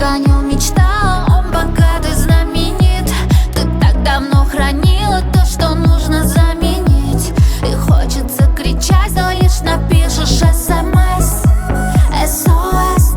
хранил, мечтал, он богатый, знаменит. Ты так давно хранила то, что нужно заменить. И хочется кричать, но лишь напишешь СМС, СОС.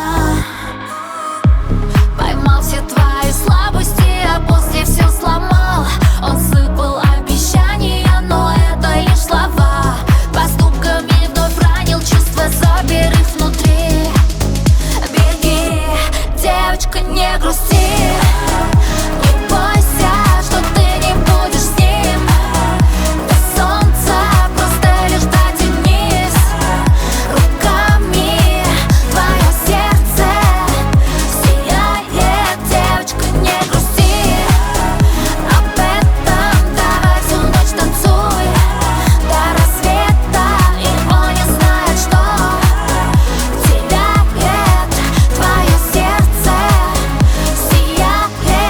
Поймал все твои слабости, а после все сломал. Он сыпал обещания, но это лишь слова. Поступками вновь ранил, чувства запер их внутри. Беги, девочка, не грусти. Не бойся, что ты не будешь с ним. До солнца просто лишь дотянись руками. Твое сердце сияет, девочка, не грусти. Об этом давай всю ночь танцуй до рассвета. И он не знает, что теряет. Твое сердце сияет.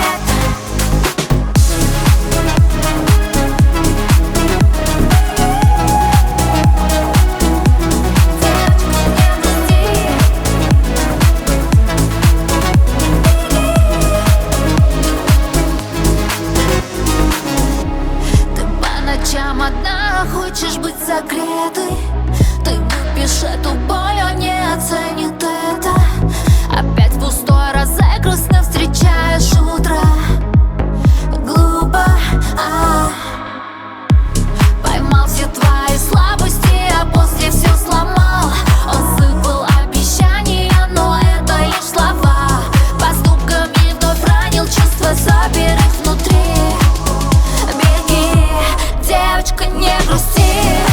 Ты по ночам одна, хочешь быть согретой. Ты выпьешь эту боль, он не оценит это. Опять пустой розыгрыш, не встречаешь утро. Глупо, поймал все твои слабости, а после все сломал. Он сыпал обещания, но это лишь слова. Поступками вновь ранил, чувства запер их внутри. Беги, девочка, не грусти.